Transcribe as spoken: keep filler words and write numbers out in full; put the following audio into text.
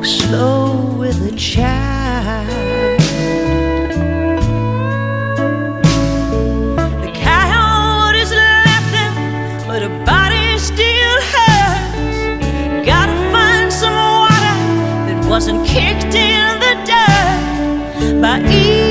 walk slow with a child. The coyote is laughing, but her body still hurts. Gotta find some water that wasn't kicked in the dirt by